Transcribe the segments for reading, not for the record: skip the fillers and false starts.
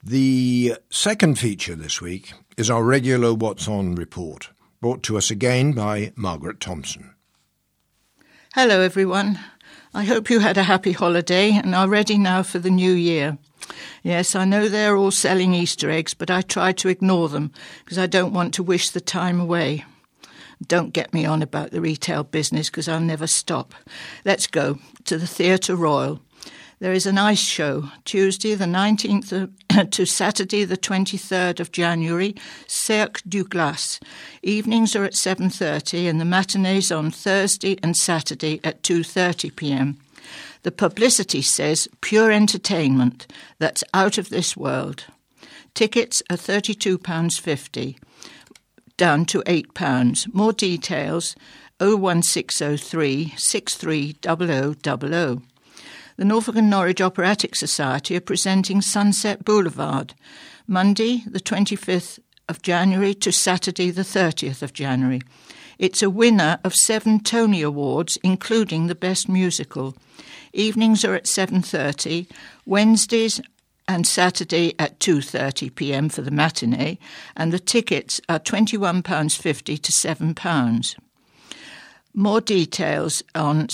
The second feature this week is our regular What's On report, brought to us again by Margaret Thompson. Hello everyone. I hope you had a happy holiday and are ready now for the new year. Yes, I know they're all selling Easter eggs, but I try to ignore them because I don't want to wish the time away. Don't get me on about the retail business because I'll never stop. Let's go to the Theatre Royal. There is an ice show, Tuesday the 19th to Saturday the 23rd of January, Cirque du Glace. Evenings are at 7:30 and the matinees on Thursday and Saturday at 2:30 p.m. The publicity says pure entertainment that's out of this world. Tickets are £32.50, down to £8. More details, 01603 630000. The Norfolk and Norwich Operatic Society are presenting Sunset Boulevard, Monday the 25th of January to Saturday the 30th of January. It's a winner of 7 Tony Awards, including the Best Musical. Evenings are at 7:30, Wednesdays and Saturday at 2:30 p.m. for the matinee, and the tickets are £21.50 to £7. More details on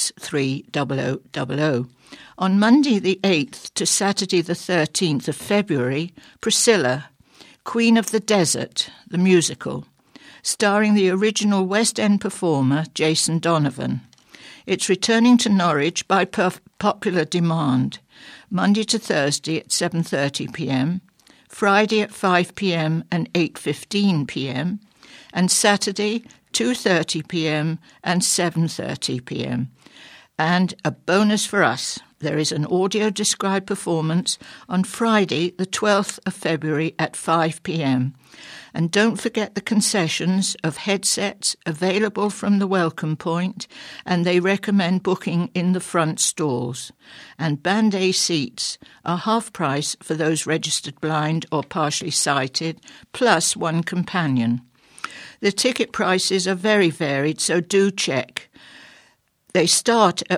630000. On Monday the 8th to Saturday the 13th of February, Priscilla, Queen of the Desert, the musical, starring the original West End performer Jason Donovan. It's returning to Norwich by popular demand, Monday to Thursday at 7:30 p.m, Friday at 5 p.m. and 8:15 p.m, and Saturday 2:30 p.m. and 7:30 p.m. And a bonus for us, there is an audio-described performance on Friday the 12th of February at 5 p.m. And don't forget the concessions of headsets available from the welcome point, and they recommend booking in the front stalls. And Band A seats are half price for those registered blind or partially sighted, plus one companion. The ticket prices are very varied, so do check. They start at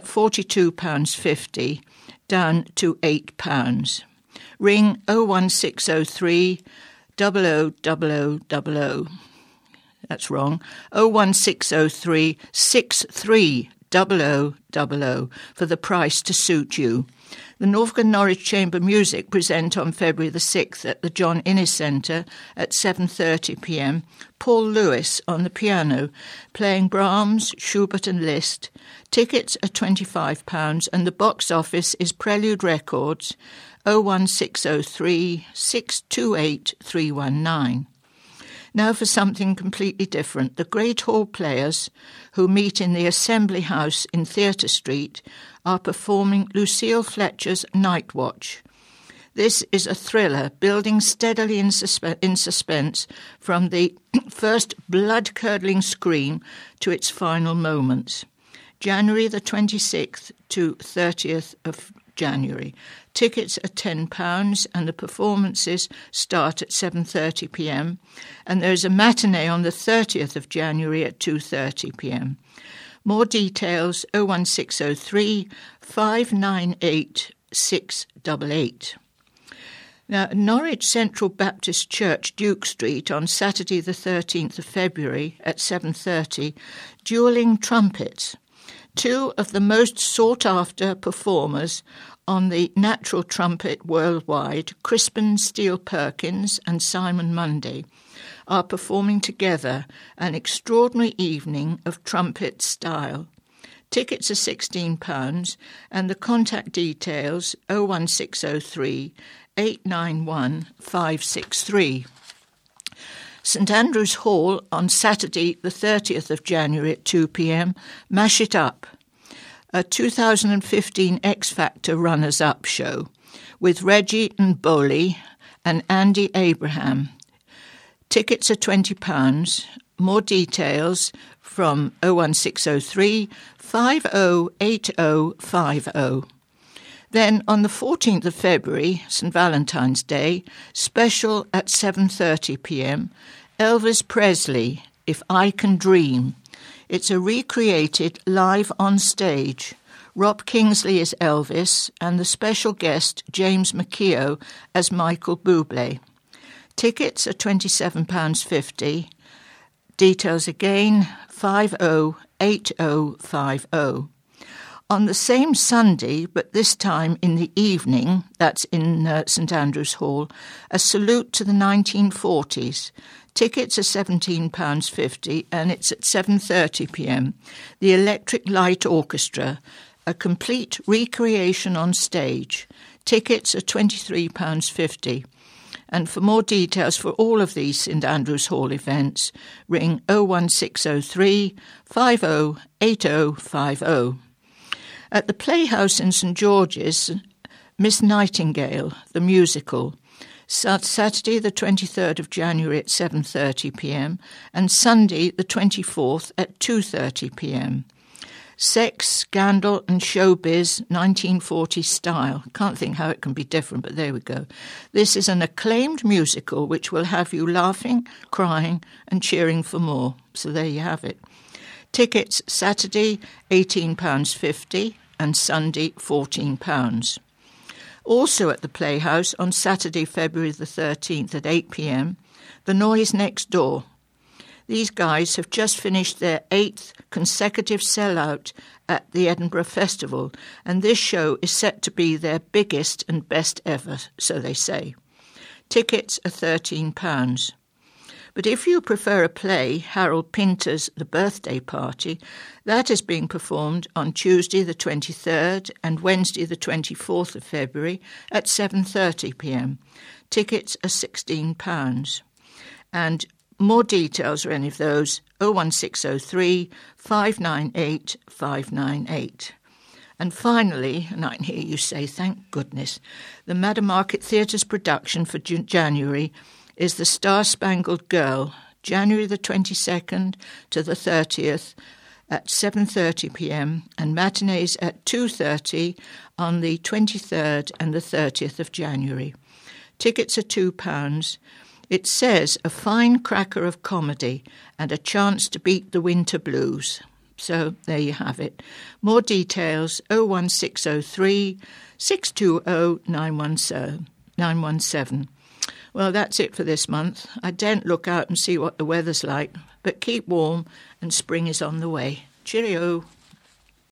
£42.50 down to £8. Ring 01603 0000. That's wrong. 01603 630000 for the price to suit you. The Norfolk and Norwich Chamber Music present on February the 6th at the John Innes Centre at 7:30 p.m. Paul Lewis on the piano, playing Brahms, Schubert and Liszt. Tickets are £25 and the box office is Prelude Records, 01603 628 319. Now for something completely different. The Great Hall Players, who meet in the Assembly House in Theatre Street, are performing Lucille Fletcher's Night Watch. This is a thriller building steadily in suspense from the first blood-curdling scream to its final moments. January the 26th to 30th of January. Tickets are £10 and the performances start at 7:30 p.m. and there is a matinee on the 30th of January at 2:30 p.m. More details 01603 598 688. Now, Norwich Central Baptist Church, Duke Street, on Saturday the 13th of February at 7:30, dueling trumpets. 2 of the most sought-after performers on the natural trumpet worldwide, Crispin Steele Perkins and Simon Munday, are performing together an extraordinary evening of trumpet style. Tickets are £16 and the contact details 01603 891 563. St Andrew's Hall on Saturday the 30th of January at 2 p.m, Mash It Up, a 2015 X Factor runners-up show with Reggie and Bowley and Andy Abraham. Tickets are £20. More details from 01603 508050. Then on the 14th of February, St Valentine's Day, special at 7:30 p.m, Elvis Presley, If I Can Dream. It's a recreated live on stage Rob Kingsley as Elvis and the special guest James McKeough as Michael Bublé. Tickets are £27.50. Details again, 508050. On the same Sunday, but this time in the evening, that's in St Andrew's Hall, a salute to the 1940s. Tickets are £17.50 and it's at 7:30pm. The Electric Light Orchestra, a complete recreation on stage. Tickets are £23.50. And for more details for all of these St Andrew's Hall events, ring 01603 508050. At the Playhouse in St George's, Miss Nightingale, the musical, Saturday the 23rd of January at 7:30pm and Sunday the 24th at 2:30pm. Sex, Scandal and Showbiz, 1940s style. Can't think how it can be different, but there we go. This is an acclaimed musical which will have you laughing, crying and cheering for more. So there you have it. Tickets Saturday £18.50 and Sunday £14. Also at the Playhouse on Saturday, February the 13th at 8pm, The Noise Next Door. These guys have just finished their 8th consecutive sellout at the Edinburgh Festival, and this show is set to be their biggest and best ever, so they say. Tickets are £13. But if you prefer a play, Harold Pinter's The Birthday Party, that is being performed on Tuesday the 23rd and Wednesday the 24th of February at 7:30pm. Tickets are £16. And more details or any of those, 01603 598 598. And finally, and I can hear you say, thank goodness, the Madam Market Theatre's production for January is The Star-Spangled Girl, January the 22nd to the 30th at 7:30pm and matinees at 2:30 on the 23rd and the 30th of January. Tickets are £2. It says a fine cracker of comedy and a chance to beat the winter blues. So there you have it. More details, 01603 620 917. Well, that's it for this month. I daren't look out and see what the weather's like, but keep warm and spring is on the way. Cheerio.